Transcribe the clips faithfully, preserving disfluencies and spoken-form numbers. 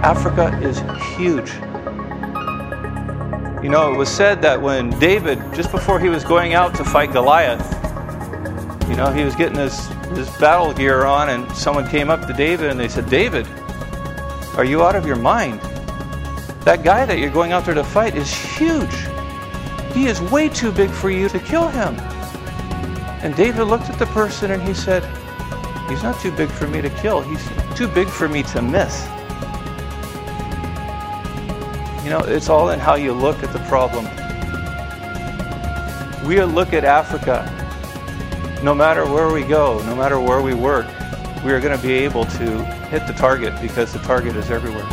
Africa is huge. You know, it was said that when David, just before he was going out to fight Goliath, you know, he was getting his, his battle gear on, and someone came up to David and they said, "David, are you out of your mind? That guy that you're going out there to fight is huge. He is way too big for you to kill him." And David looked at the person and he said, "He's not too big for me to kill. He's too big for me to miss." You know, it's all in how you look at the problem. We look at Africa. No matter where we go, no matter where we work, we are going to be able to hit the target because the target is everywhere.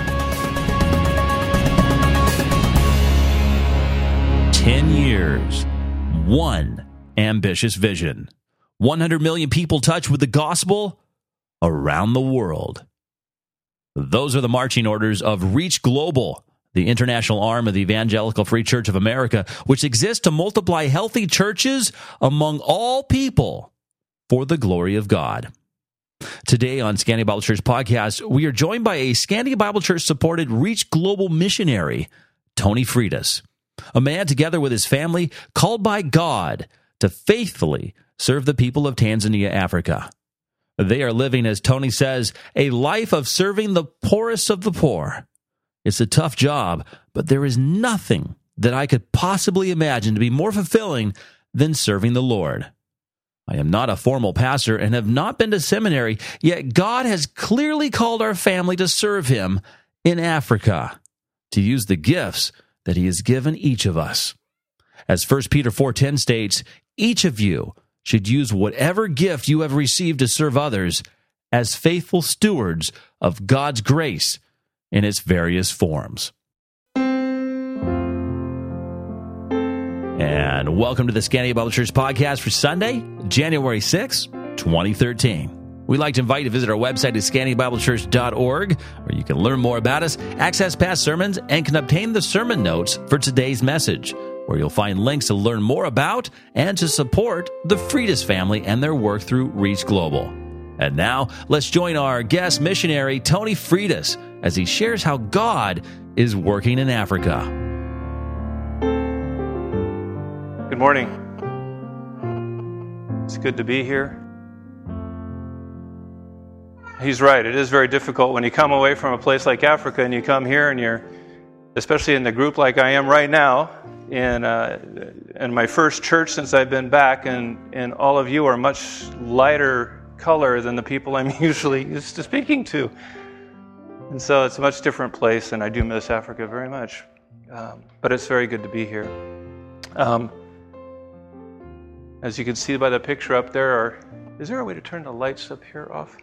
Ten years, one ambitious vision. one hundred million people touched with the gospel around the world. Those are the marching orders of Reach Global, the international arm of the Evangelical Free Church of America, which exists to multiply healthy churches among all people for the glory of God. Today on Scandia Bible Church Podcast, we are joined by a Scandia Bible Church-supported Reach Global missionary, Tony Freitas, a man together with his family called by God to faithfully serve the people of Tanzania, Africa. They are living, as Tony says, a life of serving the poorest of the poor. It's a tough job, but there is nothing that I could possibly imagine to be more fulfilling than serving the Lord. I am not a formal pastor and have not been to seminary, yet God has clearly called our family to serve Him in Africa, to use the gifts that He has given each of us. As First Peter four ten states, each of you should use whatever gift you have received to serve others as faithful stewards of God's grace in its various forms. And welcome to the Scandia Bible Church Podcast for Sunday, January sixth, twenty thirteen. We'd like to invite you to visit our website at scandia bible church dot org, where you can learn more about us, access past sermons, and can obtain the sermon notes for today's message, where you'll find links to learn more about and to support the Freitas family and their work through Reach Global. And now, let's join our guest missionary, Tony Freitas, as he shares how God is working in Africa. Good morning. It's good to be here. He's right. It is very difficult when you come away from a place like Africa and you come here and you're, especially in the group like I am right now, in uh, in my first church since I've been back, and, and all of you are much lighter color than the people I'm usually used to speaking to. And so it's a much different place, and I do miss Africa very much. Um, but it's very good to be here. Um, as you can see by the picture up there, are, is there a way to turn the lights up here off?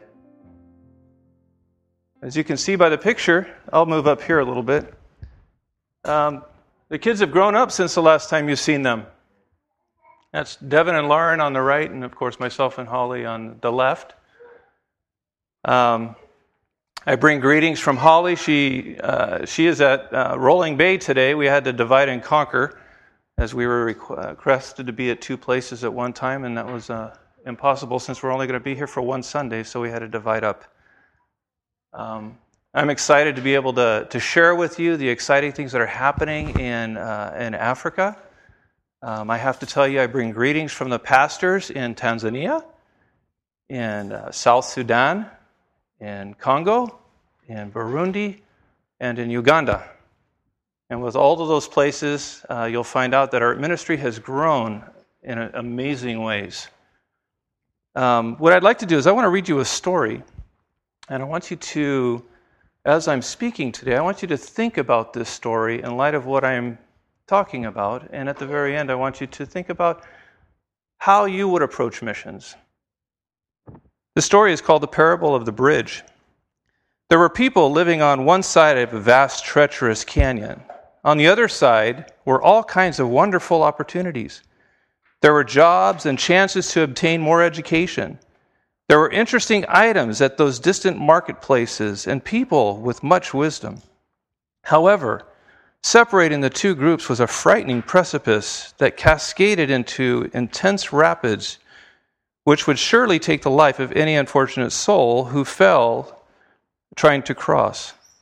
As you can see by the picture, I'll move up here a little bit. Um, the kids have grown up since the last time you've seen them. That's Devin and Lauren on the right, and of course myself and Holly on the left. Um, I bring greetings from Holly. She uh, she is at uh, Rolling Bay today. We had to divide and conquer, as we were requested to be at two places at one time, and that was uh, impossible since we're only going to be here for one Sunday, so we had to divide up. Um, I'm excited to be able to, to share with you the exciting things that are happening in uh, in Africa. Um, I have to tell you, I bring greetings from the pastors in Tanzania, in uh, South Sudan, in Congo, in Burundi, and in Uganda. And with all of those places, uh, you'll find out that our ministry has grown in amazing ways. Um, what I'd like to do is I want to read you a story, and I want you to, as I'm speaking today, I want you to think about this story in light of what I'm talking about, and at the very end, I want you to think about how you would approach missions. The story is called The Parable of the Bridge. There were people living on one side of a vast, treacherous canyon. On the other side were all kinds of wonderful opportunities. There were jobs and chances to obtain more education. There were interesting items at those distant marketplaces and people with much wisdom. However, separating the two groups was a frightening precipice that cascaded into intense rapids, which would surely take the life of any unfortunate soul who fell trying to cross.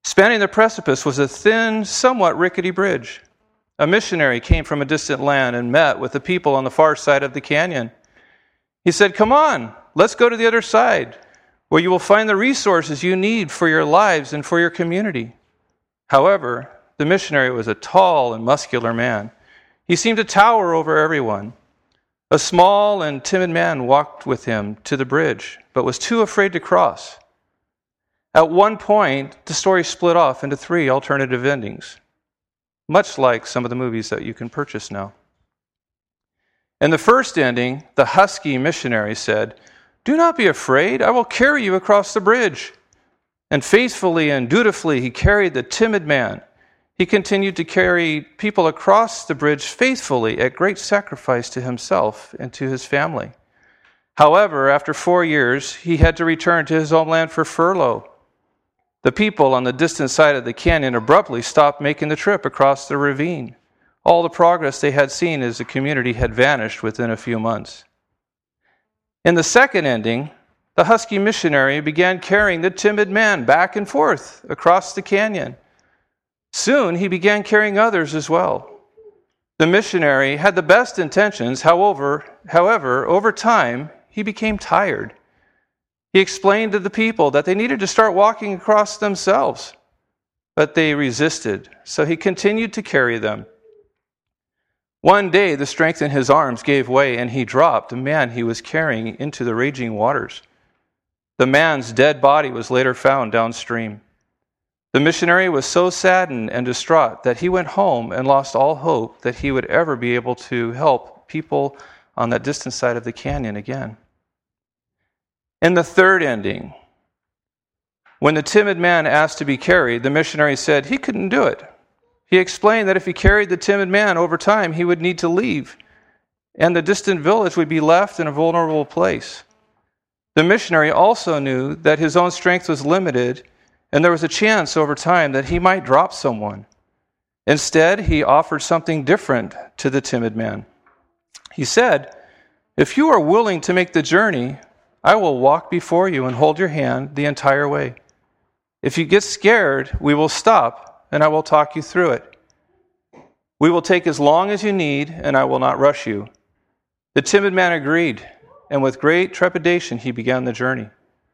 Spanning the precipice was a thin, somewhat rickety bridge. A missionary came from a distant land and met with the people on the far side of the canyon. He said, "Come on, let's go to the other side, where you will find the resources you need for your lives and for your community." However, the missionary was a tall and muscular man. He seemed to tower over everyone. A small and timid man walked with him to the bridge, but was too afraid to cross. At one point, the story split off into three alternative endings, much like some of the movies that you can purchase now. In the first ending, the husky missionary said, "Do not be afraid, I will carry you across the bridge." And faithfully and dutifully he carried the timid man. He continued to carry people across the bridge faithfully at great sacrifice to himself and to his family. However, after four years, he had to return to his homeland for furlough. The people on the distant side of the canyon abruptly stopped making the trip across the ravine. All the progress they had seen as a community had vanished within a few months. In the second ending, the husky missionary began carrying the timid man back and forth across the canyon. Soon he began carrying others as well. The missionary had the best intentions, however, however, over time, he became tired. He explained to the people that they needed to start walking across themselves, but they resisted, so he continued to carry them. One day, the strength in his arms gave way, and he dropped the man he was carrying into the raging waters. The man's dead body was later found downstream. The missionary was so saddened and distraught that he went home and lost all hope that he would ever be able to help people on that distant side of the canyon again. In the third ending, when the timid man asked to be carried, the missionary said he couldn't do it. He explained that if he carried the timid man over time, he would need to leave, and the distant village would be left in a vulnerable place. The missionary also knew that his own strength was limited, and there was a chance over time that he might drop someone. Instead, he offered something different to the timid man. He said, "If you are willing to make the journey, I will walk before you and hold your hand the entire way. If you get scared, we will stop, and I will talk you through it. We will take as long as you need, and I will not rush you." The timid man agreed, and with great trepidation, he began the journey.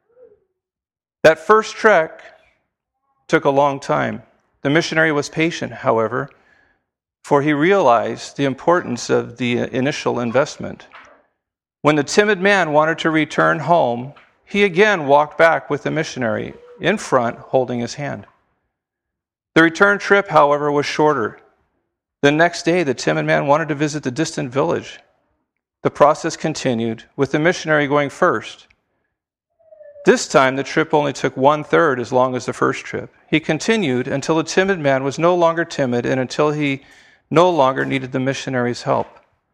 That first trek took a long time. The missionary was patient, however, for he realized the importance of the initial investment. When the timid man wanted to return home, he again walked back with the missionary in front, holding his hand. The return trip, however, was shorter. The next day, the timid man wanted to visit the distant village. The process continued, with the missionary going first. This time, the trip only took one-third as long as the first trip. He continued until the timid man was no longer timid and until he no longer needed the missionary's help.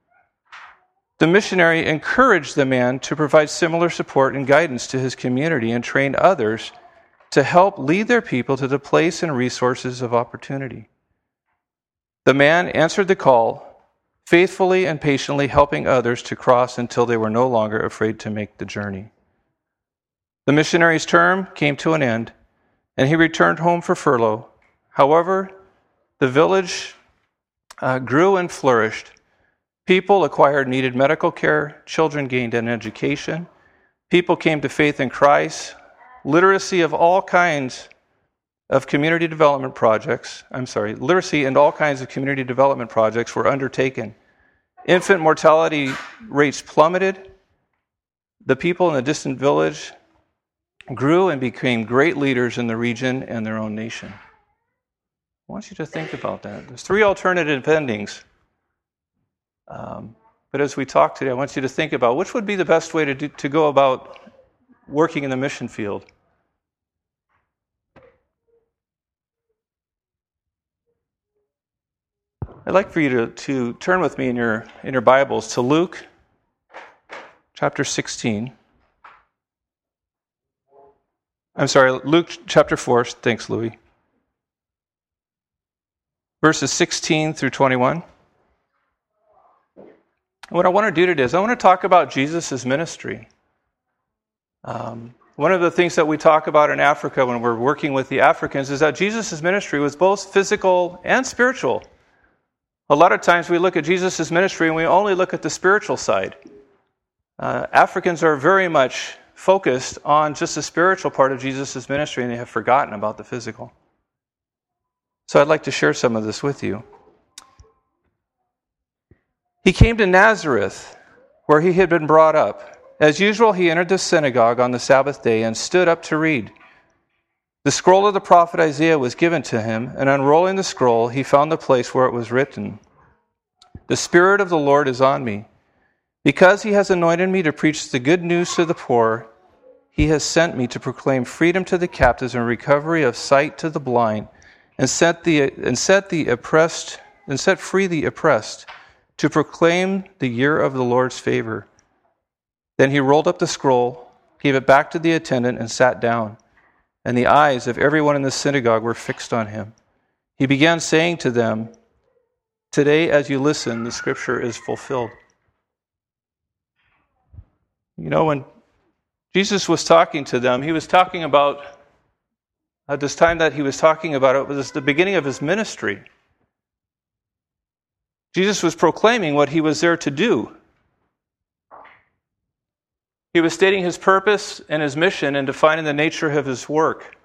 The missionary encouraged the man to provide similar support and guidance to his community and train others to help lead their people to the place and resources of opportunity. The man answered the call, faithfully and patiently helping others to cross until they were no longer afraid to make the journey. The missionary's term came to an end, and he returned home for furlough. However, the village uh, grew and flourished. People acquired needed medical care, children gained an education, people came to faith in Christ, literacy of all kinds of community development projects, I'm sorry, literacy and all kinds of community development projects were undertaken. Infant mortality rates plummeted. The people in the distant village grew and became great leaders in the region and their own nation. I want you to think about that. There's three alternative endings. Um, but as we talk today, I want you to think about which would be the best way to do, to go about working in the mission field. I'd like for you to, to turn with me in your in your Bibles to Luke chapter sixteen. I'm sorry, Luke chapter four. Thanks, Louis. Verses sixteen through twenty-one. What I want to do today is I want to talk about Jesus' ministry. Um, one of the things that we talk about in Africa when we're working with the Africans is that Jesus' ministry was both physical and spiritual. A lot of times we look at Jesus' ministry and we only look at the spiritual side. Uh, Africans are very much focused on just the spiritual part of Jesus' ministry, and they have forgotten about the physical. So I'd like to share some of this with you. He came to Nazareth, where he had been brought up. As usual, he entered the synagogue on the Sabbath day and stood up to read. The scroll of the prophet Isaiah was given to him, and unrolling the scroll, he found the place where it was written, "The Spirit of the Lord is on me, because he has anointed me to preach the good news to the poor. He has sent me to proclaim freedom to the captives and recovery of sight to the blind, and set the and set the oppressed and set free the oppressed, to proclaim the year of the Lord's favor." Then he rolled up the scroll, gave it back to the attendant, and sat down. And the eyes of everyone in the synagogue were fixed on him. He began saying to them, "Today, as you listen, the scripture is fulfilled." You know, when Jesus was talking to them, he was talking about, at this time that he was talking about, it was the beginning of his ministry. Jesus was proclaiming what he was there to do. He was stating his purpose and his mission and defining the nature of his work.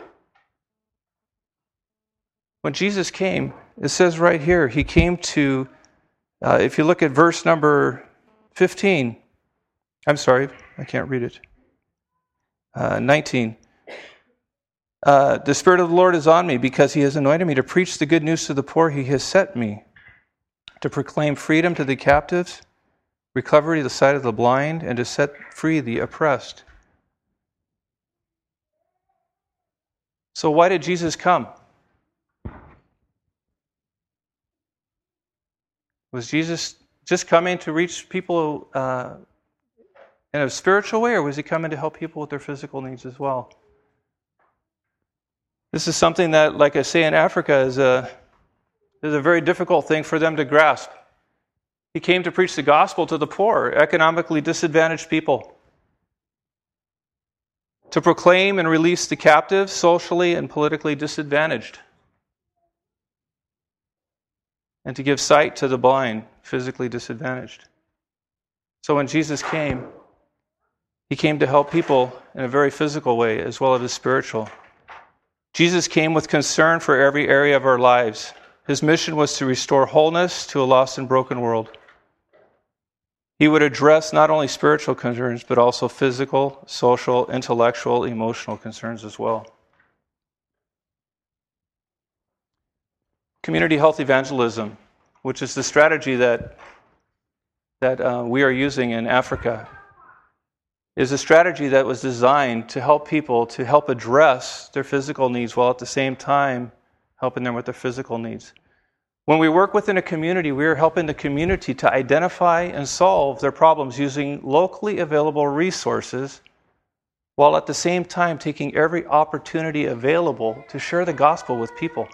When Jesus came, it says right here, he came to, uh, if you look at verse number fifteen, I'm sorry, I can't read it, uh, nineteen. Uh, the Spirit of the Lord is on me because he has anointed me to preach the good news to the poor. He has sent me to proclaim freedom to the captives, recovery to the sight of the blind, and to set free the oppressed. So why did Jesus come? Was Jesus just coming to reach people uh, in a spiritual way, or was he coming to help people with their physical needs as well? This is something that, like I say, in Africa is a, is a very difficult thing for them to grasp. He came to preach the gospel to the poor, economically disadvantaged people, to proclaim and release the captives, socially and politically disadvantaged, and to give sight to the blind, physically disadvantaged. So when Jesus came, he came to help people in a very physical way as well as a spiritual. Jesus came with concern for every area of our lives. His mission was to restore wholeness to a lost and broken world. He would address not only spiritual concerns, but also physical, social, intellectual, emotional concerns as well. Community health evangelism, which is the strategy that, that uh, we are using in Africa, is a strategy that was designed to help people to help address their physical needs while at the same time helping them with their physical needs. When we work within a community, we are helping the community to identify and solve their problems using locally available resources, while at the same time taking every opportunity available to share the gospel with people.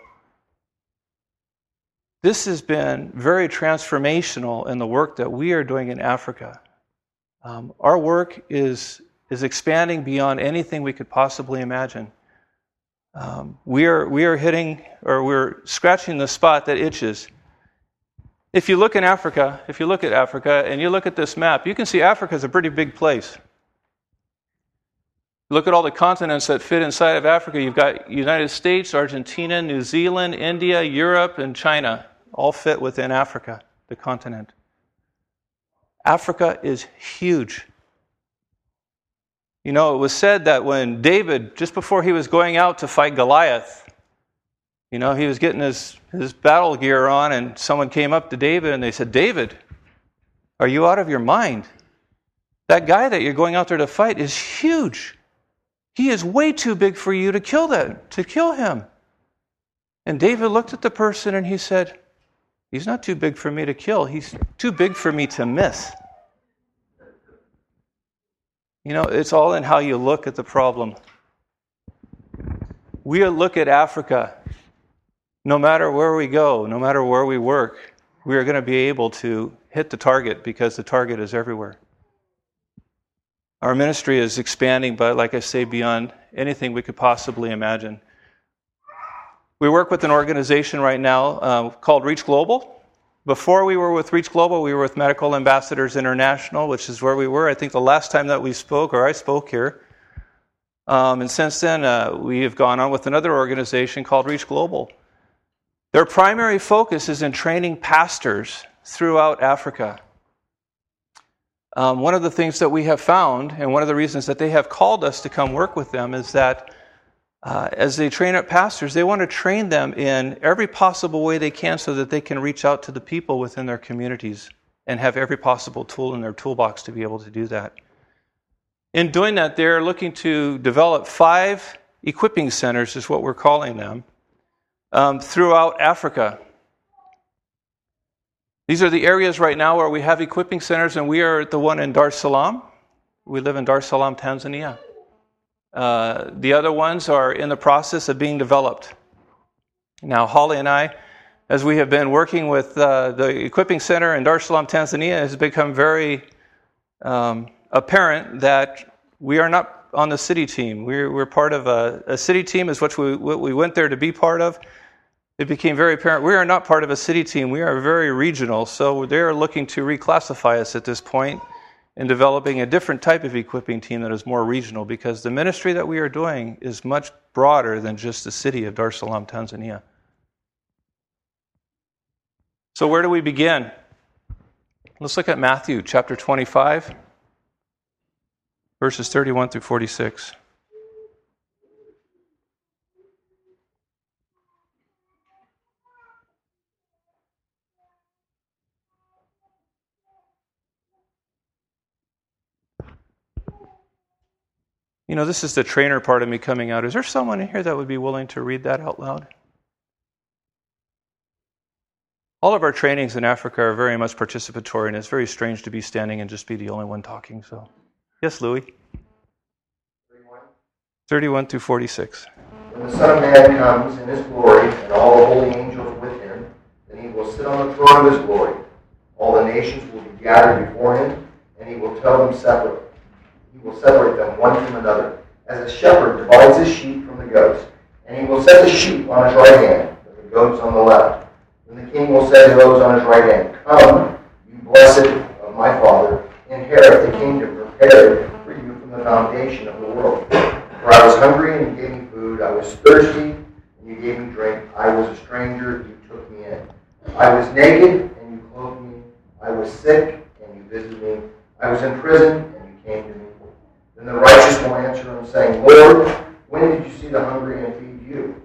This has been very transformational in the work that we are doing in Africa. Um, our work is, is expanding beyond anything we could possibly imagine. Um, we are we are hitting, or we're scratching the spot that itches. If you look in Africa, if you look at Africa and you look at this map, you can see Africa is a pretty big place. Look at all the continents that fit inside of Africa. You've got United States, Argentina, New Zealand, India, Europe, and China, all fit within Africa, the continent. Africa is huge. You know, it was said that when David, just before he was going out to fight Goliath, you know, he was getting his, his battle gear on, and someone came up to David and they said, "David, are you out of your mind? That guy that you're going out there to fight is huge. He is way too big for you to kill that, to kill him." And David looked at the person and he said, "He's not too big for me to kill. He's too big for me to miss." You know, it's all in how you look at the problem. We look at Africa, no matter where we go, no matter where we work, we are going to be able to hit the target because the target is everywhere. Our ministry is expanding, but like I say, beyond anything we could possibly imagine. We work with an organization right now uh, called Reach Global. Before we were with Reach Global, we were with Medical Ambassadors International, which is where we were, I think, the last time that we spoke, or I spoke here. Um, and since then, uh, we have gone on with another organization called Reach Global. Their primary focus is in training pastors throughout Africa. Um, one of the things that we have found, and one of the reasons that they have called us to come work with them, is that uh, as they train up pastors, they want to train them in every possible way they can so that they can reach out to the people within their communities and have every possible tool in their toolbox to be able to do that. In doing that, they're looking to develop five equipping centers, is what we're calling them, um, throughout Africa. These are the areas right now where we have equipping centers, and we are at the one in Dar es Salaam. We live in Dar es Salaam, Tanzania. Uh, the other ones are in the process of being developed. Now, Holly and I, as we have been working with uh, the equipping center in Dar es Salaam, Tanzania, it has become very um, apparent that we are not on the city team. We're, we're part of a, a city team, is what we, what we went there to be part of. It became very apparent we are not part of a city team. We are very regional, so they are looking to reclassify us at this point in developing a different type of equipping team that is more regional, because the ministry that we are doing is much broader than just the city of Dar es Salaam, Tanzania. So where do we begin? Let's look at Matthew chapter twenty-five, verses thirty-one through forty-six. You know, this is the trainer part of me coming out. Is there someone in here that would be willing to read that out loud? All of our trainings in Africa are very much participatory, and it's very strange to be standing and just be the only one talking. So, yes, Louis? thirty-one. thirty-one through forty-six. When the Son of Man comes in his glory, and all the holy angels with him, then he will sit on the throne of his glory. All the nations will be gathered before him, and he will tell them separate. He will separate them one from another, as a shepherd divides his sheep from the goats. And he will set the sheep on his right hand, but the goats on the left. Then the king will say to those on his right hand, "Come, you blessed of my Father, inherit the kingdom prepared for you from the foundation of the world. For I was hungry, and you gave me food. I was thirsty, and you gave me drink. I was a stranger, you took me in. I was naked, and you clothed me. I was sick, and you visited me. I was in prison, and you came to me." Then the righteous will answer him, saying, "Lord, when did you see the hungry and feed you?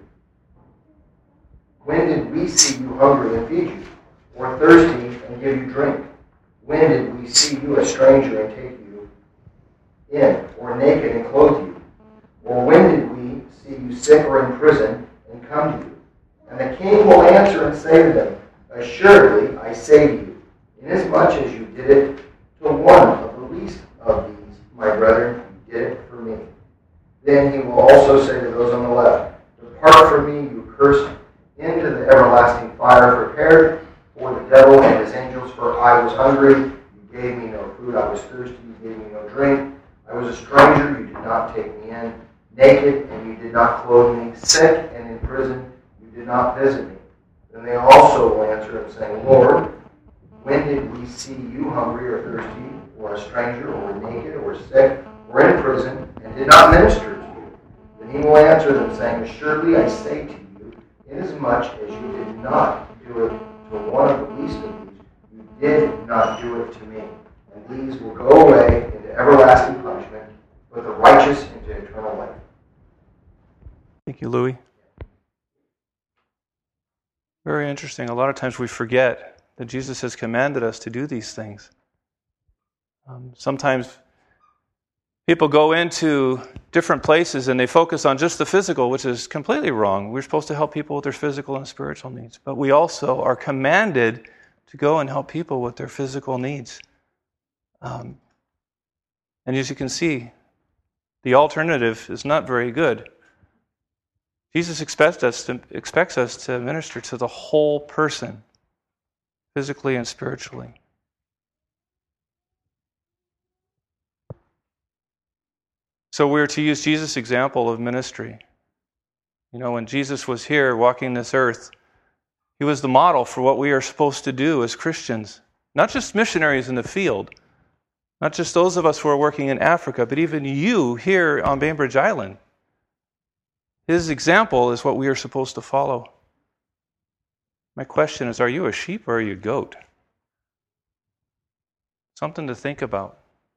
When did we see you hungry and feed you, or thirsty and give you drink? When did we see you a stranger and take you in, or naked and clothe you? Or when did we see you sick or in prison and come to you?" And the king will answer and say to them, "Assuredly, I say to you, inasmuch as you did it to one of the least of these, my brethren, you did it for me." Then he will also say to those on the left, "Depart from me, you cursed, into the everlasting fire prepared for the devil and his angels. For I was hungry, you gave me no food. I was thirsty, you gave me no drink. I was a stranger, you did not take me in. Naked, and you did not clothe me. Sick and in prison, you did not visit me." Then they also will answer him, saying, "Lord, when did we see you hungry or thirsty, or a stranger, or naked, or sick, or in prison, and did not minister to you?" Then he will answer them, saying, "Assuredly I say to you, inasmuch as you did not do it to one of the least of these, you did not do it to me. And these will go away into everlasting punishment, but the righteous into eternal life." Thank you, Louis. Very interesting. A lot of times we forget that Jesus has commanded us to do these things. Um, sometimes people go into different places and they focus on just the physical, which is completely wrong. We're supposed to help people with their physical and spiritual needs. But we also are commanded to go and help people with their physical needs. Um, and as you can see, the alternative is not very good. Jesus expects us to, expects us to minister to the whole person, physically and spiritually. So we're to use Jesus' example of ministry. You know, when Jesus was here walking this earth, he was the model for what we are supposed to do as Christians. Not just missionaries in the field, not just those of us who are working in Africa, but even you here on Bainbridge Island. His example is what we are supposed to follow. My question is, are you a sheep or are you a goat? Something to think about.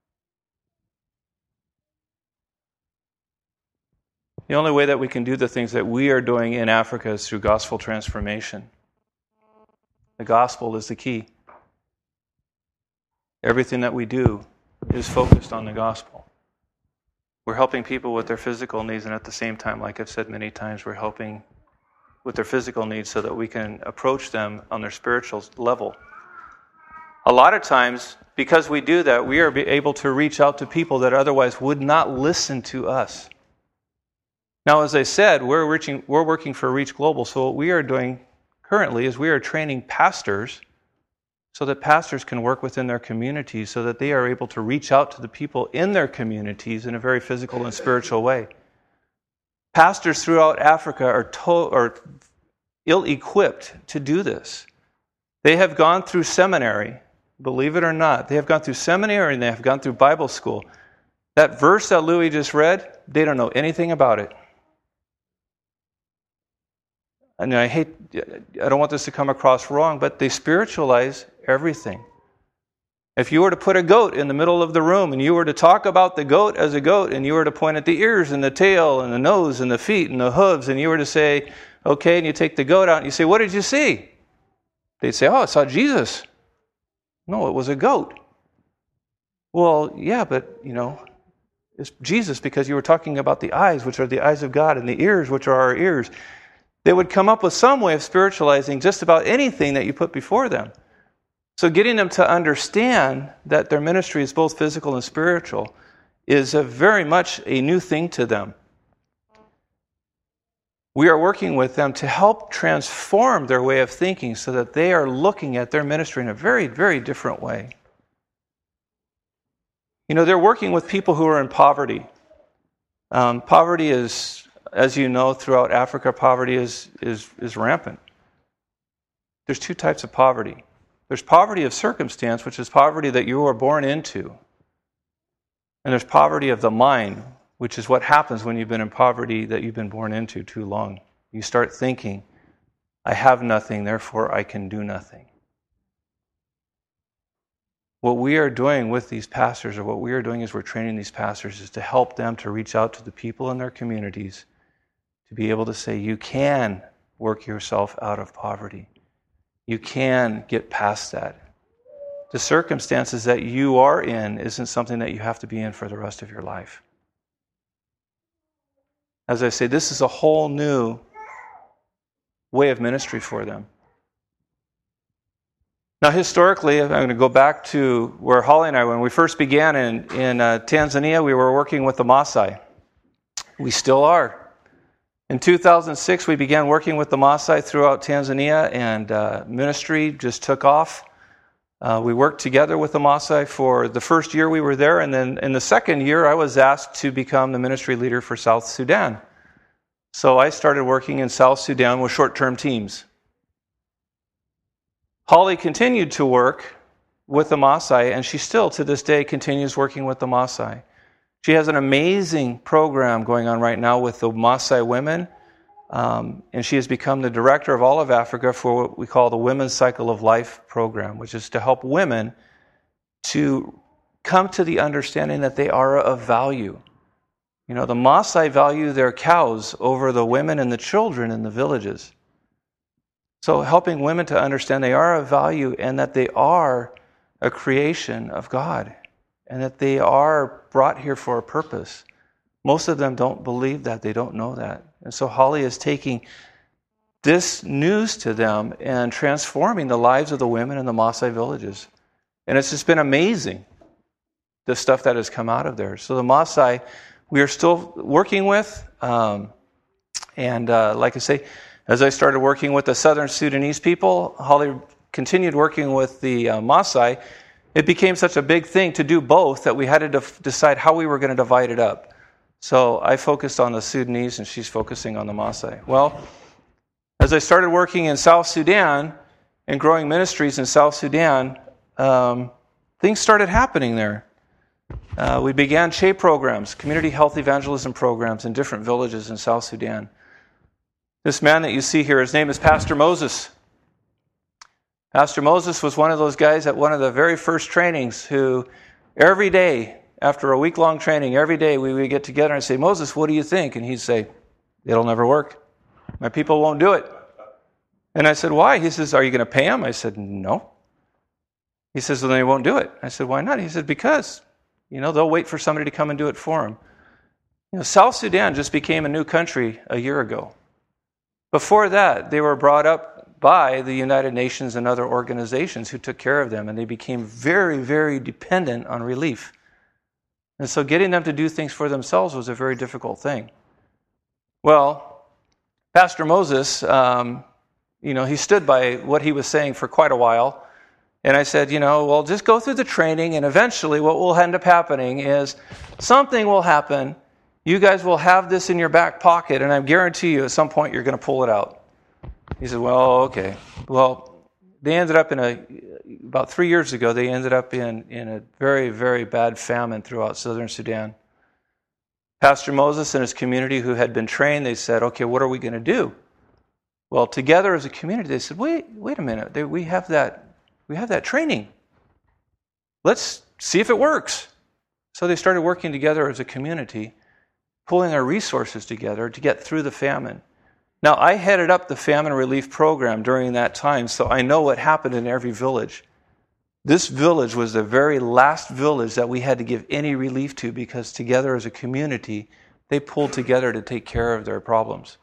The only way that we can do the things that we are doing in Africa is through gospel transformation. The gospel is the key. Everything that we do is focused on the gospel. We're helping people with their physical needs, and at the same time, like I've said many times, we're helping with their physical needs so that we can approach them on their spiritual level. A lot of times, because we do that, we are able to reach out to people that otherwise would not listen to us. Now, as I said, we're reaching, we're working for Reach Global, so what we are doing currently is we are training pastors so that pastors can work within their communities so that they are able to reach out to the people in their communities in a very physical and spiritual way. Pastors throughout Africa are, to- are ill-equipped to do this. They have gone through seminary, believe it or not. They have gone through seminary and they have gone through Bible school. That verse that Louis just read, they don't know anything about it. And I hate, I don't want this to come across wrong, but they spiritualize everything. If you were to put a goat in the middle of the room and you were to talk about the goat as a goat and you were to point at the ears and the tail and the nose and the feet and the hooves and you were to say, okay, and you take the goat out and you say, what did you see? They'd say, oh, I saw Jesus. No, it was a goat. Well, yeah, but, you know, it's Jesus because you were talking about the eyes, which are the eyes of God, and the ears, which are our ears. They would come up with some way of spiritualizing just about anything that you put before them. So getting them to understand that their ministry is both physical and spiritual is a very much a new thing to them. We are working with them to help transform their way of thinking so that they are looking at their ministry in a very, very different way. You know, they're working with people who are in poverty. Um, poverty is, as you know, throughout Africa, poverty is, is, is rampant. There's two types of poverty. There's poverty of circumstance, which is poverty that you are born into. And there's poverty of the mind, which is what happens when you've been in poverty that you've been born into too long. You start thinking, I have nothing, therefore I can do nothing. What we are doing with these pastors, or what we are doing is we're training these pastors, is to help them to reach out to the people in their communities to be able to say, you can work yourself out of poverty. You can get past that. The circumstances that you are in isn't something that you have to be in for the rest of your life. As I say, this is a whole new way of ministry for them. Now, historically, I'm going to go back to where Holly and I, when we first began in, in uh, Tanzania, we were working with the Maasai. We still are. In two thousand six, we began working with the Maasai throughout Tanzania, and uh, ministry just took off. Uh, we worked together with the Maasai for the first year we were there, and then in the second year, I was asked to become the ministry leader for South Sudan. So I started working in South Sudan with short-term teams. Holly continued to work with the Maasai, and she still, to this day, continues working with the Maasai. She has an amazing program going on right now with the Maasai women, um, and she has become the director of all of Africa for what we call the Women's Cycle of Life program, which is to help women to come to the understanding that they are of value. You know, the Maasai value their cows over the women and the children in the villages. So helping women to understand they are of value and that they are a creation of God and that they are brought here for a purpose. Most of them don't believe that. They don't know that. And so Holly is taking this news to them and transforming the lives of the women in the Maasai villages. And it's just been amazing, the stuff that has come out of there. So the Maasai, we are still working with. Um, and uh, like I say, as I started working with the Southern Sudanese people, Holly continued working with the uh, Maasai. It became such a big thing to do both that we had to def- decide how we were going to divide it up. So I focused on the Sudanese, and she's focusing on the Maasai. Well, as I started working in South Sudan and growing ministries in South Sudan, um, things started happening there. Uh, we began C H E programs, community health evangelism programs in different villages in South Sudan. This man that you see here, his name is Pastor Moses. Pastor Moses was one of those guys at one of the very first trainings who every day, after a week-long training, every day we would get together and say, Moses, what do you think? And he'd say, it'll never work. My people won't do it. And I said, why? He says, are you going to pay them? I said, no. He says, well, then they won't do it. I said, why not? He said, because, you know, they'll wait for somebody to come and do it for them. You know, South Sudan just became a new country a year ago. Before that, they were brought up by the United Nations and other organizations who took care of them, and they became very, very dependent on relief. And so getting them to do things for themselves was a very difficult thing. Well, Pastor Moses, um, you know, he stood by what he was saying for quite a while. And I said, you know, well, just go through the training, and eventually what will end up happening is something will happen. You guys will have this in your back pocket, and I guarantee you at some point you're going to pull it out. He said, well, okay. Well, they ended up in a, about three years ago, they ended up in, in a very, very bad famine throughout southern Sudan. Pastor Moses and his community who had been trained, they said, okay, what are we going to do? Well, together as a community, they said, wait, wait a minute, they, we have that, we have that training. Let's see if it works. So they started working together as a community, pulling our resources together to get through the famine. Now, I headed up the famine relief program during that time, so I know what happened in every village. This village was the very last village that we had to give any relief to because together as a community, they pulled together to take care of their problems.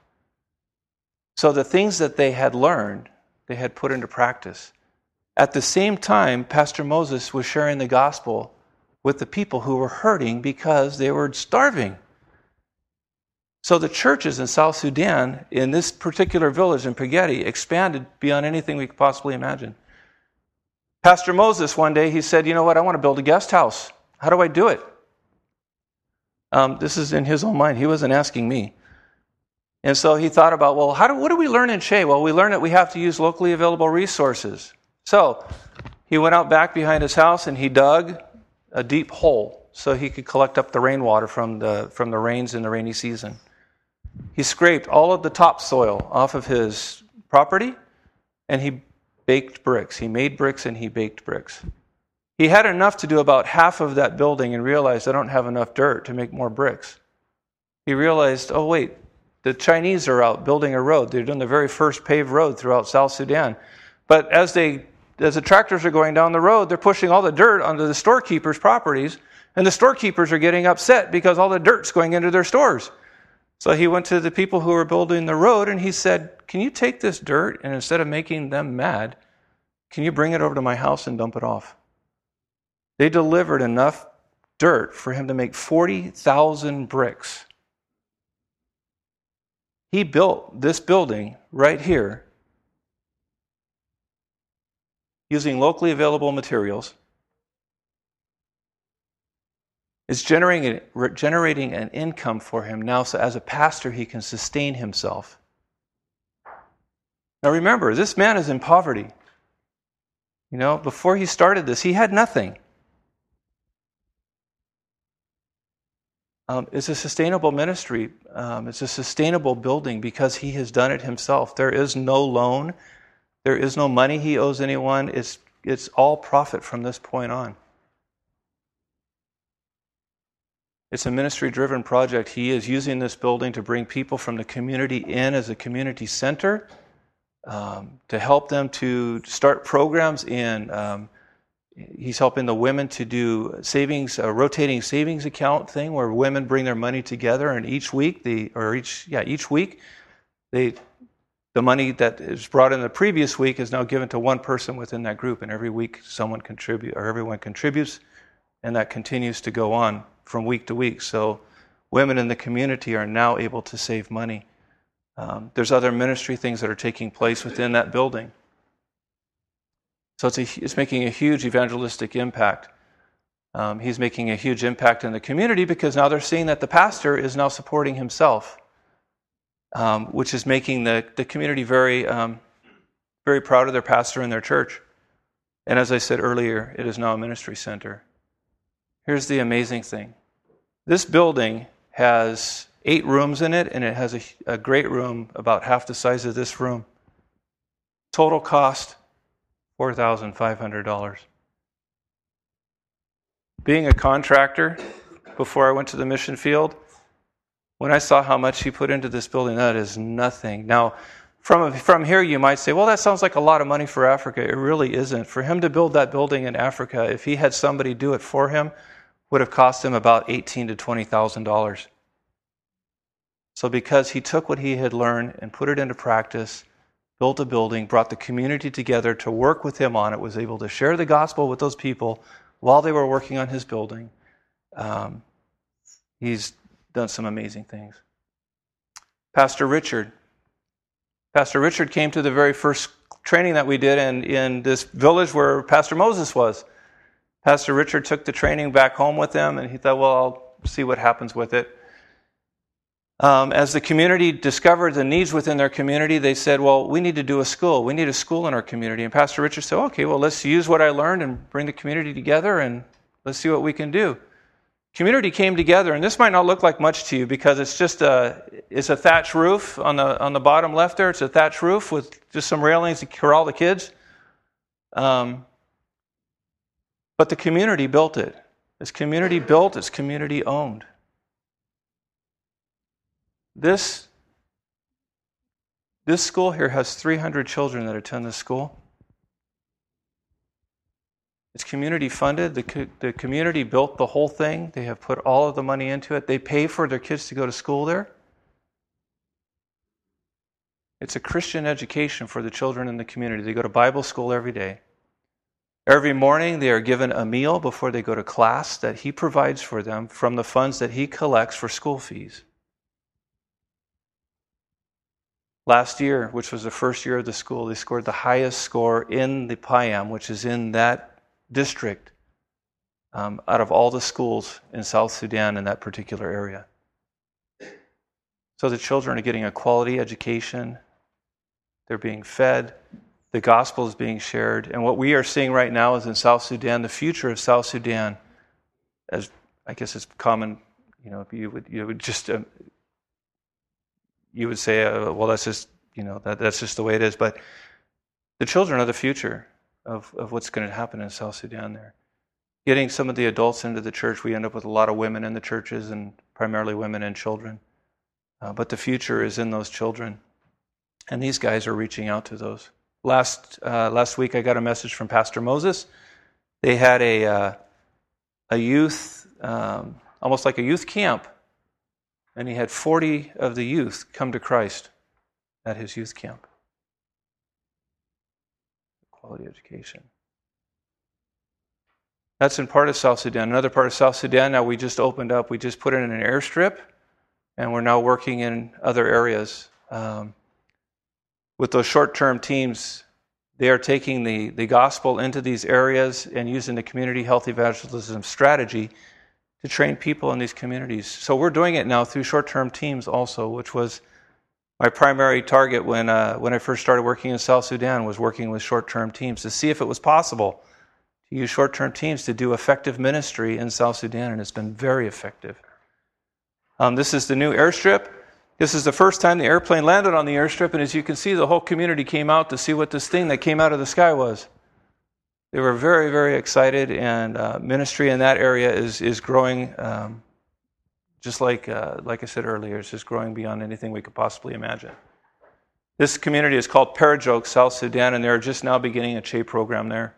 So the things that they had learned, they had put into practice. At the same time, Pastor Moses was sharing the gospel with the people who were hurting because they were starving. So the churches in South Sudan, in this particular village in Pageti, expanded beyond anything we could possibly imagine. Pastor Moses, one day, he said, you know what, I want to build a guest house. How do I do it? Um, this is in his own mind. He wasn't asking me. And so he thought about, well, how do, what do we learn in C H E? Well, we learn that we have to use locally available resources. So he went out back behind his house and he dug a deep hole so he could collect up the rainwater from the, from the rains in the rainy season. He scraped all of the topsoil off of his property, and he baked bricks. He made bricks and he baked bricks. He had enough to do about half of that building and realized, I don't have enough dirt to make more bricks. He realized, oh wait, the Chinese are out building a road. They're doing the very first paved road throughout South Sudan. But as they, as the tractors are going down the road, they're pushing all the dirt onto the storekeepers' properties, and the storekeepers are getting upset because all the dirt's going into their stores. So he went to the people who were building the road and he said, can you take this dirt and instead of making them mad, can you bring it over to my house and dump it off? They delivered enough dirt for him to make forty thousand bricks. He built this building right here using locally available materials. It's generating, generating an income for him now, so as a pastor, he can sustain himself. Now remember, this man is in poverty. You know, before he started this, he had nothing. Um, it's a sustainable ministry. Um, it's a sustainable building because he has done it himself. There is no loan. There is no money he owes anyone. It's, it's all profit from this point on. It's a ministry-driven project. He is using this building to bring people from the community in as a community center, um, to help them to start programs in. Um, he's helping the women to do savings, a rotating savings account thing where women bring their money together, and each week, the or each yeah each week, they the money that is brought in the previous week is now given to one person within that group, and every week someone contribute or everyone contributes, and that continues to go on from week to week. So women in the community are now able to save money. Um, there's other ministry things that are taking place within that building. So it's, a, it's making a huge evangelistic impact. Um, he's making a huge impact in the community because now they're seeing that the pastor is now supporting himself, um, which is making the, the community very, um, very proud of their pastor and their church. And as I said earlier, it is now a ministry center. Here's the amazing thing. This building has eight rooms in it, and it has a, a great room about half the size of this room. Total cost, four thousand five hundred dollars. Being a contractor, before I went to the mission field, when I saw how much he put into this building, that is nothing. Now, from, from here you might say, well, that sounds like a lot of money for Africa. It really isn't. For him to build that building in Africa, if he had somebody do it for him, would have cost him about eighteen thousand to twenty thousand dollars. So because he took what he had learned and put it into practice, built a building, brought the community together to work with him on it, was able to share the gospel with those people while they were working on his building, um, he's done some amazing things. Pastor Richard. Pastor Richard came to the very first training that we did in, in this village where Pastor Moses was. Pastor Richard took the training back home with him, and he thought, well, I'll see what happens with it. Um, as the community discovered the needs within their community, they said, well, we need to do a school. We need a school in our community. And Pastor Richard said, okay, well, let's use what I learned and bring the community together, and let's see what we can do. Community came together, and this might not look like much to you because it's just a it's a thatch roof on the on the bottom left there. It's a thatch roof with just some railings to corral the kids. Um, but the community built it. It's community built. It's community owned. This, this school here has three hundred children that attend this school. It's community funded. The, the community built the whole thing. They have put all of the money into it. They pay for their kids to go to school there. It's a Christian education for the children in the community. They go to Bible school every day. Every morning they are given a meal before they go to class that he provides for them from the funds that he collects for school fees. Last year, which was the first year of the school, they scored the highest score in the P I A M, which is in that district, um, out of all the schools in South Sudan in that particular area. So the children are getting a quality education. They're being fed. The gospel is being shared. And what we are seeing right now is in South Sudan, the future of South Sudan, as I guess it's common, you know, you would you would just um, you would say, uh, well, that's just you know that that's just the way it is. But the children are the future of of what's going to happen in South Sudan. There, getting some of the adults into the church, we end up with a lot of women in the churches, and primarily women and children. Uh, but the future is in those children, and these guys are reaching out to those. Last uh, last week, I got a message from Pastor Moses. They had a uh, a youth, um, almost like a youth camp, and he had forty of the youth come to Christ at his youth camp. Quality education. That's in part of South Sudan. Another part of South Sudan, now we just opened up, we just put in an airstrip, and we're now working in other areas. Um, With those short-term teams, they are taking the, the gospel into these areas and using the community health evangelism strategy to train people in these communities. So we're doing it now through short-term teams also, which was my primary target when uh, when I first started working in South Sudan, was working with short-term teams to see if it was possible to use short-term teams to do effective ministry in South Sudan, and it's been very effective. Um, this is the new airstrip. This is the first time the airplane landed on the airstrip, and as you can see, the whole community came out to see what this thing that came out of the sky was. They were very, very excited, and uh, ministry in that area is is growing, um, just like uh, like I said earlier, it's just growing beyond anything we could possibly imagine. This community is called Parajoke, South Sudan, and they're just now beginning a C H A program there.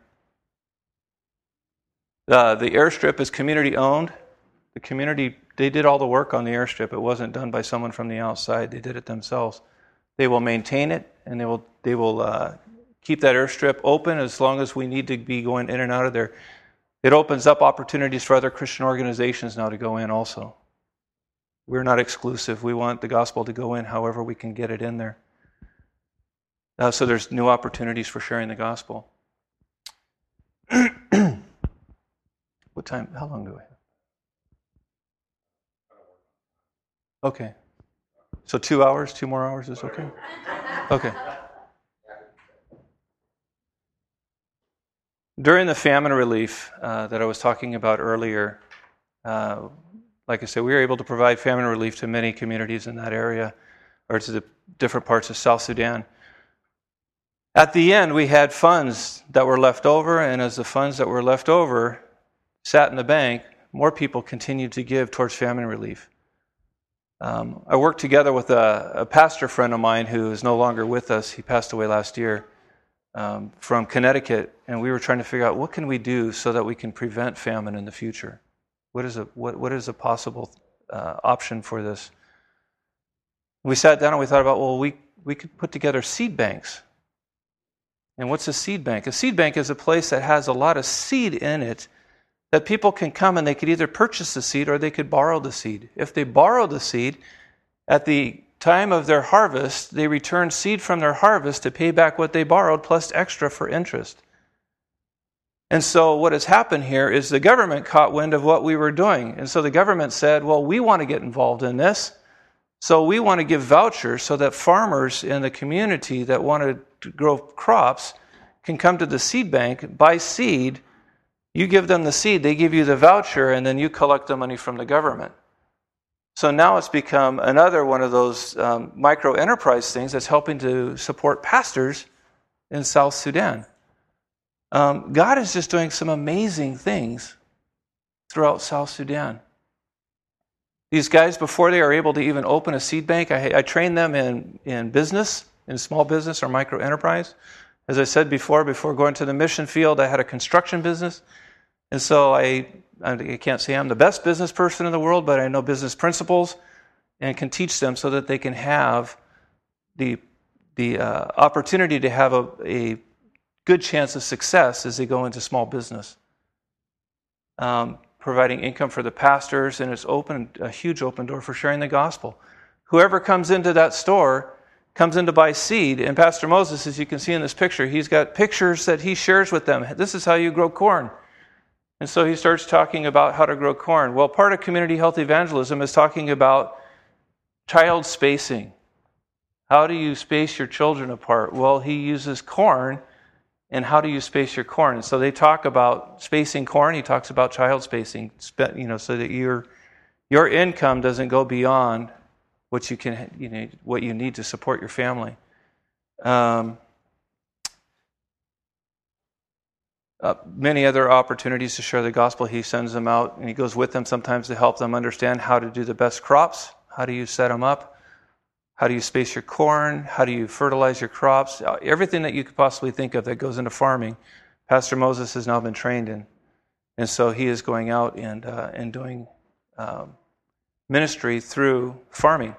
Uh, the airstrip is community-owned. The community, they did all the work on the airstrip. It wasn't done by someone from the outside. They did it themselves. They will maintain it, and they will they will uh, keep that airstrip open as long as we need to be going in and out of there. It opens up opportunities for other Christian organizations now to go in also. We're not exclusive. We want the gospel to go in however we can get it in there. Uh, so there's new opportunities for sharing the gospel. What time? How long do we have? Okay. So two hours, two more hours is okay? Okay. During the famine relief uh, that I was talking about earlier, uh, like I said, we were able to provide famine relief to many communities in that area, or to the different parts of South Sudan. At the end, we had funds that were left over, and as the funds that were left over sat in the bank, more people continued to give towards famine relief. Um, I worked together with a, a pastor friend of mine who is no longer with us. He passed away last year um, from Connecticut, and we were trying to figure out what can we do so that we can prevent famine in the future. What is a what what is a possible uh, option for this? We sat down and we thought about, well, we we could put together seed banks. And what's a seed bank? A seed bank is a place that has a lot of seed in it that people can come and they could either purchase the seed or they could borrow the seed. If they borrow the seed, at the time of their harvest, they return seed from their harvest to pay back what they borrowed plus extra for interest. And so what has happened here is the government caught wind of what we were doing. And so the government said, well, we want to get involved in this. So we want to give vouchers so that farmers in the community that want to grow crops can come to the seed bank, buy seed. You give them the seed, they give you the voucher, and then you collect the money from the government. So now it's become another one of those um, micro-enterprise things that's helping to support pastors in South Sudan. Um, God is just doing some amazing things throughout South Sudan. These guys, before they are able to even open a seed bank, I, I train them in, in business, in small business or micro-enterprise. As I said before, before going to the mission field, I had a construction business. And so I, I can't say I'm the best business person in the world, but I know business principles and can teach them so that they can have the, the uh, opportunity to have a, a good chance of success as they go into small business. Um, providing income for the pastors, and it's open a huge open door for sharing the gospel. Whoever comes into that store comes in to buy seed, and Pastor Moses, as you can see in this picture, he's got pictures that he shares with them. This is how you grow corn. And so he starts talking about how to grow corn. Well, part of community health evangelism is talking about child spacing. How do you space your children apart? Well, he uses corn. And how do you space your corn? And so they talk about spacing corn. He talks about child spacing, you know, so that your your income doesn't go beyond what you can, you know, what you need to support your family. Um, uh, many other opportunities to share the gospel. He sends them out, and he goes with them sometimes to help them understand how to do the best crops. How do you set them up? How do you space your corn? How do you fertilize your crops? Everything that you could possibly think of that goes into farming, Pastor Moses has now been trained in. And so he is going out and uh, and doing um, ministry through farming.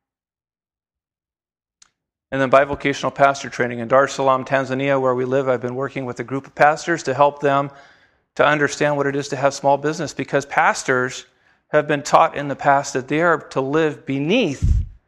And then bivocational pastor training. In Dar es Salaam, Tanzania, where we live, I've been working with a group of pastors to help them to understand what it is to have small business, because pastors have been taught in the past that they are to live beneath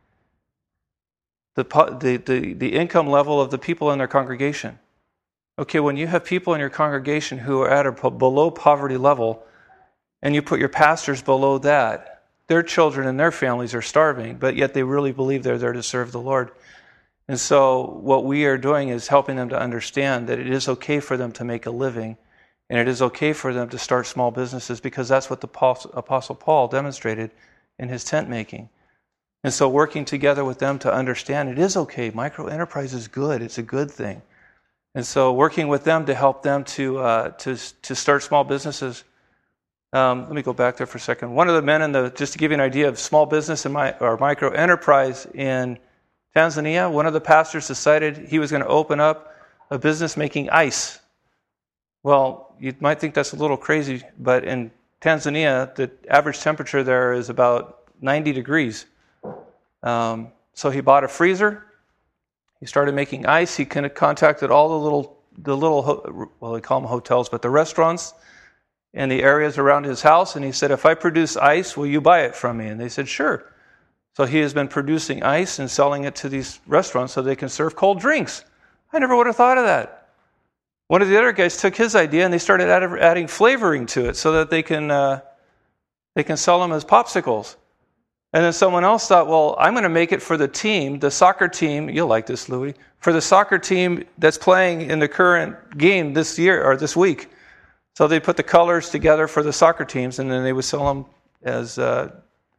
The, the, the, the income level of the people in their congregation. Okay, when you have people in your congregation who are at a below poverty level, and you put your pastors below that, their children and their families are starving, but yet they really believe they're there to serve the Lord. And so what we are doing is helping them to understand that it is okay for them to make a living, and it is okay for them to start small businesses, because that's what the Apostle Paul demonstrated in his tent making. And so working together with them to understand it is okay. Micro-enterprise is good. It's a good thing. And so working with them to help them to uh, to to start small businesses. Um, let me go back there for a second. One of the men in the, just to give you an idea of small business and my, or micro-enterprise in Tanzania, one of the pastors decided he was going to open up a business making ice. Well, you might think that's a little crazy, but in Tanzania, the average temperature there is about ninety degrees. Um, so he bought a freezer. He started making ice. He kind of contacted all the little, the little, well, we call them hotels, but the restaurants in the areas around his house. And he said, if I produce ice, will you buy it from me? And they said, sure. So he has been producing ice and selling it to these restaurants so they can serve cold drinks. I never would have thought of that. One of the other guys took his idea and they started add, adding flavoring to it so that they can uh, they can sell them as popsicles. And then someone else thought, well, I'm going to make it for the team, the soccer team. You'll like this, Louis. For the soccer team that's playing in the current game this year or this week. So they put the colors together for the soccer teams, and then they would sell them as uh,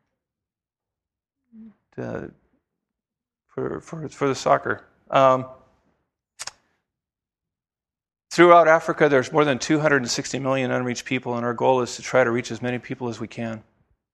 uh, for for for the soccer. Um, throughout Africa, there's more than two hundred sixty million unreached people, and our goal is to try to reach as many people as we can.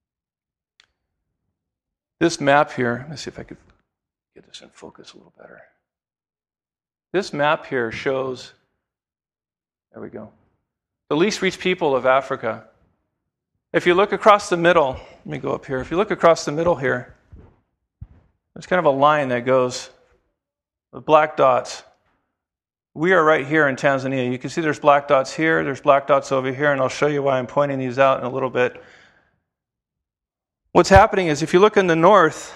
This map here, let's see if I could get this in focus a little better. This map here shows, there we go, the least reached people of Africa. If you look across the middle, let me go up here. If you look across the middle here, there's kind of a line that goes with black dots. We are right here in Tanzania. You can see there's black dots here, there's black dots over here, and I'll show you why I'm pointing these out in a little bit. What's happening is if you look in the north,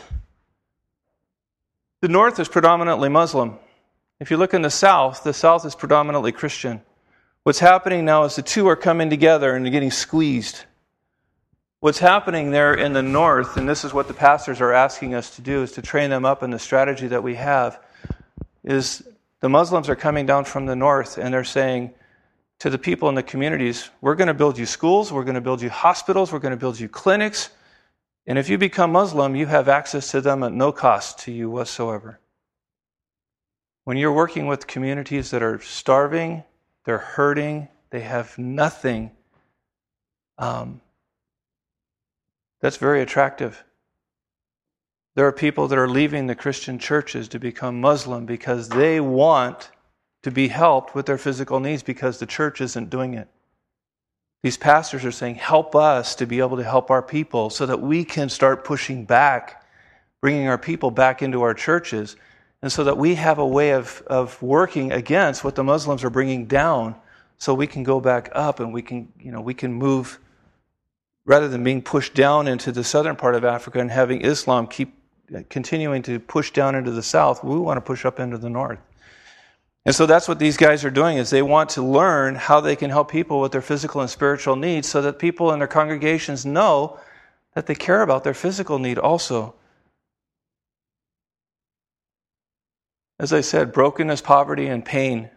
the north is predominantly Muslim. If you look in the south, the south is predominantly Christian. What's happening now is the two are coming together and they're getting squeezed. What's happening there in the north, and this is what the pastors are asking us to do, is to train them up in the strategy that we have, is the Muslims are coming down from the north and they're saying to the people in the communities, we're going to build you schools, we're going to build you hospitals, we're going to build you clinics, and if you become Muslim, you have access to them at no cost to you whatsoever. When you're working with communities that are starving, they're hurting, they have nothing, um, that's very attractive. There are people that are leaving the Christian churches to become Muslim because they want to be helped with their physical needs because the church isn't doing it. These pastors are saying, help us to be able to help our people so that we can start pushing back, bringing our people back into our churches, and so that we have a way of, of working against what the Muslims are bringing down so we can go back up and we can, you know, we can move, rather than being pushed down into the southern part of Africa and having Islam keep continuing to push down into the south, we want to push up into the north. And so that's what these guys are doing, is they want to learn how they can help people with their physical and spiritual needs so that people in their congregations know that they care about their physical need also. As I said, brokenness, poverty, and pain.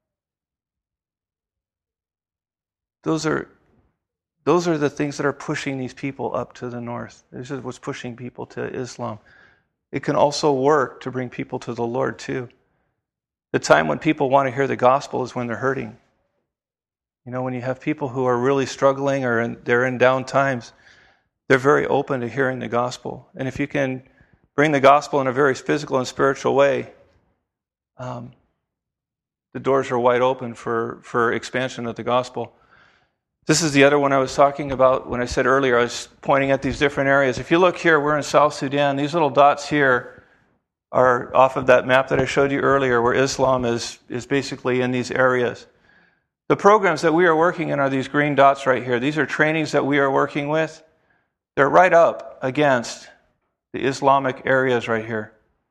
Those are, those are the things that are pushing these people up to the north. This is what's pushing people to Islam. It can also work to bring people to the Lord too. The time when people want to hear the gospel is when they're hurting. You know, when you have people who are really struggling or in, they're in down times, they're very open to hearing the gospel. And if you can bring the gospel in a very physical and spiritual way, um, the doors are wide open for, for expansion of the gospel. This is the other one I was talking about when I said earlier, I was pointing at these different areas. If you look here, we're in South Sudan. These little dots here are off of that map that I showed you earlier, where Islam is, is basically in these areas. The programs that we are working in are these green dots right here. These are trainings that we are working with. They're right up against the Islamic areas right here.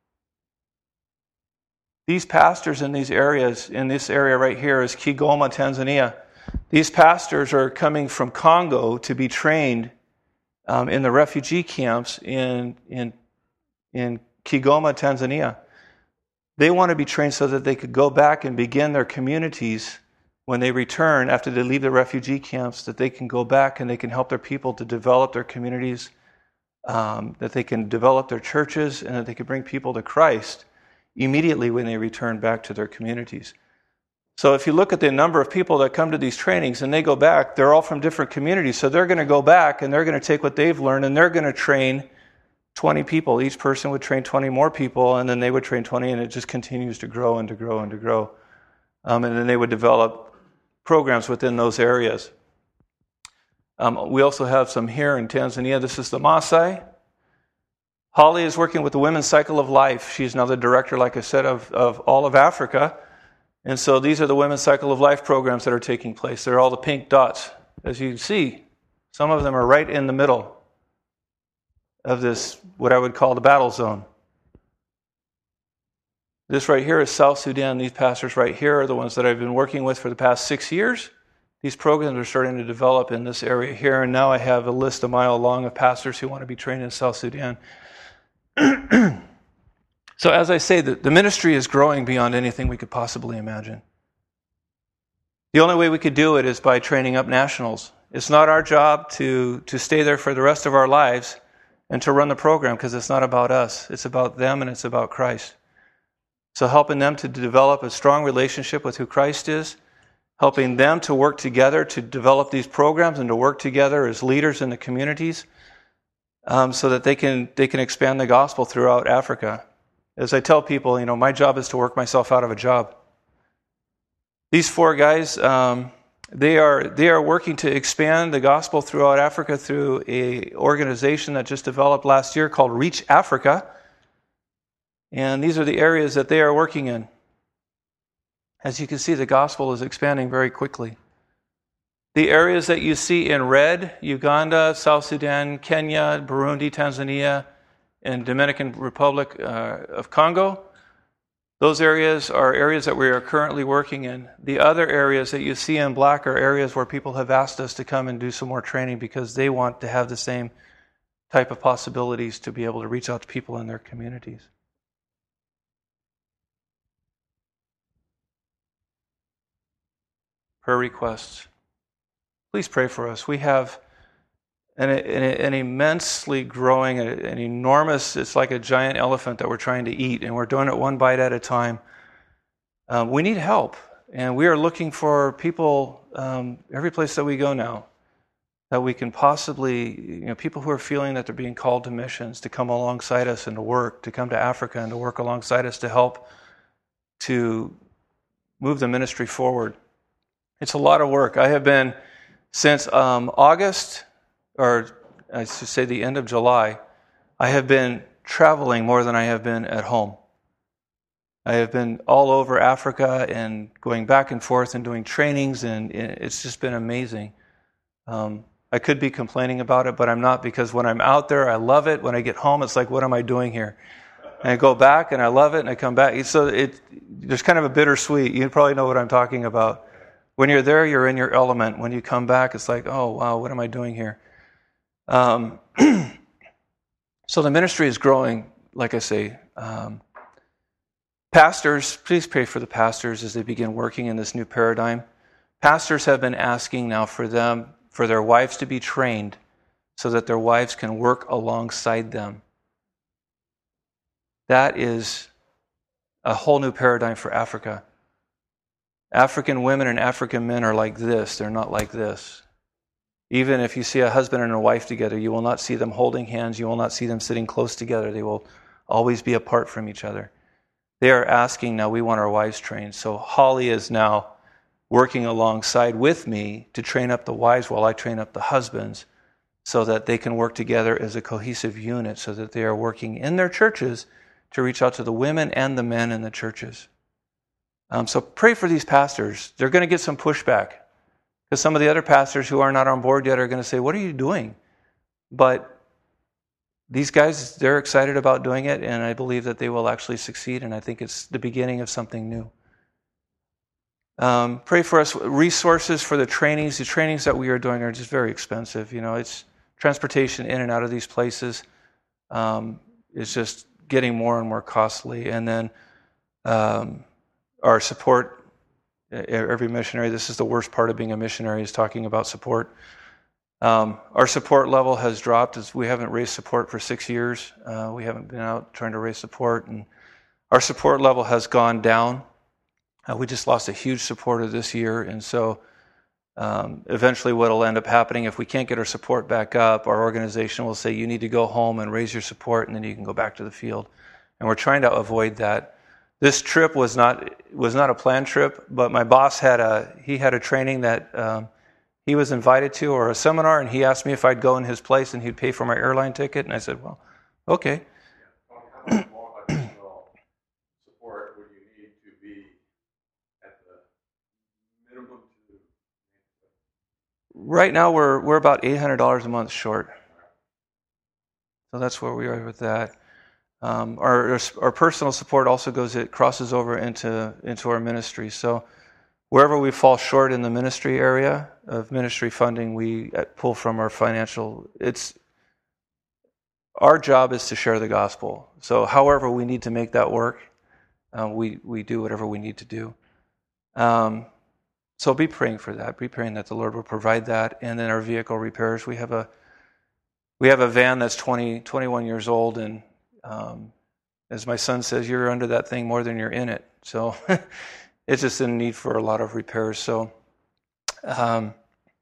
These pastors in these areas, in this area right here is Kigoma, Tanzania. These pastors are coming from Congo to be trained um, in the refugee camps in, in, in Kigoma, Tanzania. They want to be trained so that they could go back and begin their communities when they return after they leave the refugee camps, that they can go back and they can help their people to develop their communities, um, that they can develop their churches, and that they can bring people to Christ immediately when they return back to their communities. So if you look at the number of people that come to these trainings and they go back, they're all from different communities. So they're going to go back and they're going to take what they've learned and they're going to train twenty people. Each person would train twenty more people, and then they would train twenty, and it just continues to grow and to grow and to grow. Um, and then they would develop programs within those areas. Um, we also have some here in Tanzania. This is the Maasai. Holly is working with the Women's Cycle of Life. She's now the director, like I said, of, of all of Africa. And so these are the Women's Cycle of Life programs that are taking place. They're all the pink dots. As you can see, some of them are right in the middle of this, what I would call the battle zone. This right here is South Sudan. These pastors right here are the ones that I've been working with for the past six years. These programs are starting to develop in this area here, and now I have a list a mile long of pastors who want to be trained in South Sudan. So as I say, the, the ministry is growing beyond anything we could possibly imagine. The only way we could do it is by training up nationals. It's not our job to, to stay there for the rest of our lives and to run the program, because it's not about us. It's about them and it's about Christ. So helping them to develop a strong relationship with who Christ is, helping them to work together to develop these programs and to work together as leaders in the communities, um, so that they can they can expand the gospel throughout Africa. As I tell people, you know, my job is to work myself out of a job. These four guys, um, they are they are working to expand the gospel throughout Africa through a organization that just developed last year called Reach Africa. And these are the areas that they are working in. As you can see, the gospel is expanding very quickly. The areas that you see in red, Uganda, South Sudan, Kenya, Burundi, Tanzania, and Dominican Republic uh, of Congo, those areas are areas that we are currently working in. The other areas that you see in black are areas where people have asked us to come and do some more training because they want to have the same type of possibilities to be able to reach out to people in their communities. Prayer requests. Please pray for us. We have an, an, an immensely growing, an enormous, it's like a giant elephant that we're trying to eat, and we're doing it one bite at a time. Um, we need help, and we are looking for people um, every place that we go now that we can possibly, you know, people who are feeling that they're being called to missions, to come alongside us and to work, to come to Africa and to work alongside us to help to move the ministry forward. It's a lot of work. I have been, since um, August, or I should say the end of July, I have been traveling more than I have been at home. I have been all over Africa and going back and forth and doing trainings, and it's just been amazing. Um, I could be complaining about it, but I'm not, because when I'm out there, I love it. When I get home, it's like, what am I doing here? And I go back, and I love it, and I come back. So it, there's kind of a bittersweet. You probably know what I'm talking about. When you're there, you're in your element. When you come back, it's like, oh, wow, what am I doing here? Um, so the ministry is growing, like I say. Um, pastors, please pray for the pastors as they begin working in this new paradigm. Pastors have been asking now for them, for their wives to be trained so that their wives can work alongside them. That is a whole new paradigm for Africa. African women and African men are like this. They're not like this. Even if you see a husband and a wife together, you will not see them holding hands. You will not see them sitting close together. They will always be apart from each other. They are asking now, we want our wives trained. So Holly is now working alongside with me to train up the wives while I train up the husbands, so that they can work together as a cohesive unit, so that they are working in their churches to reach out to the women and the men in the churches. Um, so pray for these pastors. They're going to get some pushback, because some of the other pastors who are not on board yet are going to say, what are you doing? But these guys, they're excited about doing it, and I believe that they will actually succeed, and I think it's the beginning of something new. Um, pray for us. Resources for the trainings. The trainings that we are doing are just very expensive. You know, it's transportation in and out of these places. Um, it's just getting more and more costly. And then um, our support, every missionary, this is the worst part of being a missionary, is talking about support. Um, our support level has dropped. As we haven't raised support for six years. Uh, we haven't been out trying to raise support. And our support level has gone down. Uh, we just lost a huge supporter this year. And so um, eventually what will end up happening, if we can't get our support back up, our organization will say, you need to go home and raise your support, and then you can go back to the field. And we're trying to avoid that. This trip was not was not a planned trip, but my boss had a he had a training that um, he was invited to, or a seminar, and he asked me if I'd go in his place and he'd pay for my airline ticket, and I said, well, okay. How much more additional support would you need to be at the minimum to? Right now we're we're about eight hundred dollars a month short. So that's where we are with that. Um, our, our personal support also goes, it crosses over into, into our ministry. So wherever we fall short in the ministry area of ministry funding, we pull from our financial. It's our job is to share the gospel. So however we need to make that work, uh, we, we do whatever we need to do. Um, so be praying for that. Be praying that the Lord will provide that. And then our vehicle repairs. We have a we have a van that's twenty, twenty-one years old, and um, as my son says, you're under that thing more than you're in it. So it's just in need for a lot of repairs. So, um,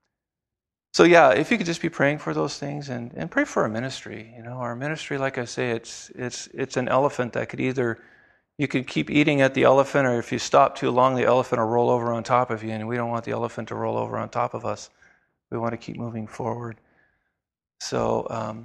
so yeah, if you could just be praying for those things and, and pray for our ministry. You know, our ministry, like I say, it's it's it's an elephant that could either, you could keep eating at the elephant, or if you stop too long, the elephant will roll over on top of you, and we don't want the elephant to roll over on top of us. We want to keep moving forward. So, um,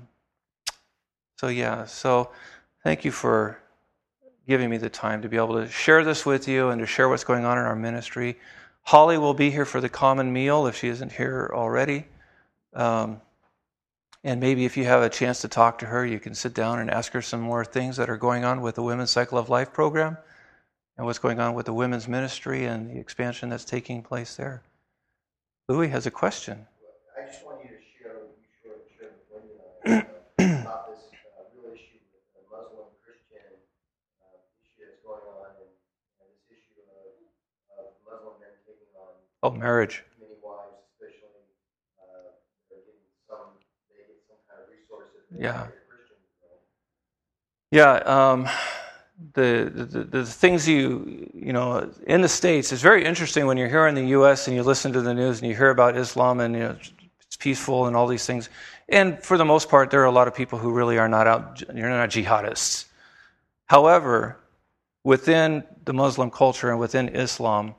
so yeah, so thank you for giving me the time to be able to share this with you and to share what's going on in our ministry. Holly will be here for the common meal if she isn't here already. Um, and maybe if you have a chance to talk to her, you can sit down and ask her some more things that are going on with the Women's Cycle of Life program and what's going on with the women's ministry and the expansion that's taking place there. Louis has a question. I just want you to share, share, share with Wendy and I about this uh, real issue with the Muslim Christian uh, issue that's going on, and, and this issue of, of Muslim men taking on Oh, marriage. many wives, especially uh, they're getting some, they get some kind of resources. Yeah. Christians, so. Yeah, um, the, the the things you, you know, in the States, it's very interesting when you're here in the U S and you listen to the news and you hear about Islam and, you know, it's peaceful and all these things. And for the most part, there are a lot of people who really are not out, you're not jihadists. However, within the Muslim culture and within Islam,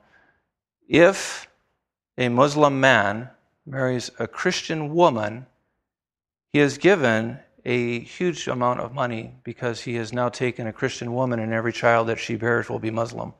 if a Muslim man marries a Christian woman, he is given a huge amount of money because he has now taken a Christian woman and every child that she bears will be Muslim.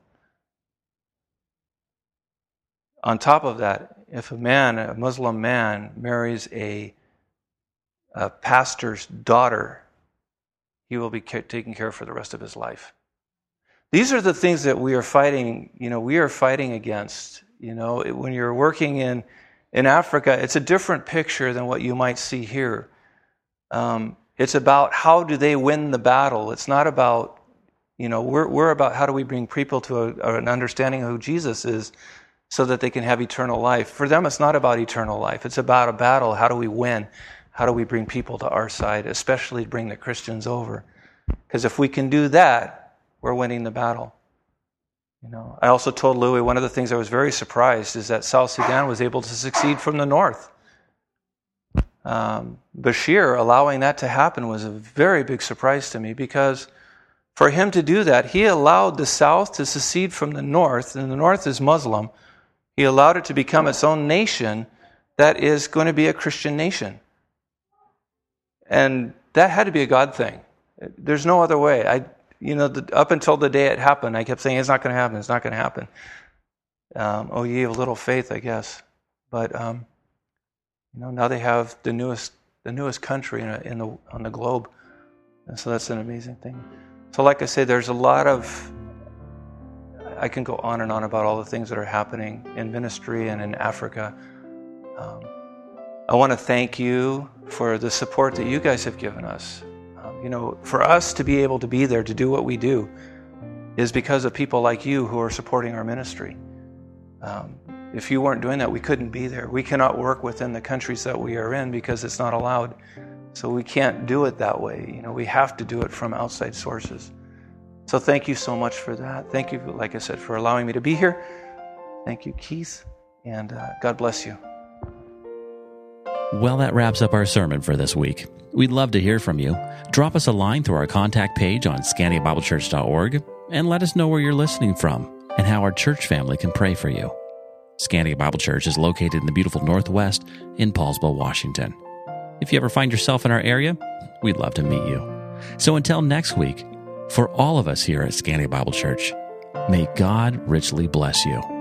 On top of that, if a man, a Muslim man, marries a, a pastor's daughter, he will be taken care of for the rest of his life. These are the things that we are fighting, you know, we are fighting against. You know, when you're working in, in Africa, it's a different picture than what you might see here. Um, it's about how do they win the battle. It's not about, you know, we're we're about how do we bring people to a, an understanding of who Jesus is so that they can have eternal life. For them, it's not about eternal life. It's about a battle. How do we win? How do we bring people to our side, especially bring the Christians over? Because if we can do that, we're winning the battle. You know, I also told Louis one of the things I was very surprised is that South Sudan was able to succeed from the north. Um, Bashir allowing that to happen was a very big surprise to me, because for him to do that, he allowed the south to secede from the north, and the north is Muslim. He allowed it to become its own nation that is going to be a Christian nation. And that had to be a God thing. There's no other way. I, you know, the, up until the day it happened, I kept saying, it's not going to happen, it's not going to happen. Um, oh, ye of little faith, I guess. But, um, you know, now they have the newest the newest country in, a, in the on the globe. And so that's an amazing thing. So like I say, there's a lot of, I can go on and on about all the things that are happening in ministry and in Africa. Um, I want to thank you for the support that you guys have given us. Um, you know, for us to be able to be there to do what we do is because of people like you who are supporting our ministry. Um, if you weren't doing that, we couldn't be there. We cannot work within the countries that we are in because it's not allowed. So we can't do it that way. You know, we have to do it from outside sources. So thank you so much for that. Thank you, like I said, for allowing me to be here. Thank you, Keith, and uh, God bless you. Well, that wraps up our sermon for this week. We'd love to hear from you. Drop us a line through our contact page on scandia bible church dot org and let us know where you're listening from and how our church family can pray for you. Scandia Bible Church is located in the beautiful Northwest in Paulsville, Washington. If you ever find yourself in our area, we'd love to meet you. So until next week, for all of us here at Scandia Bible Church, may God richly bless you.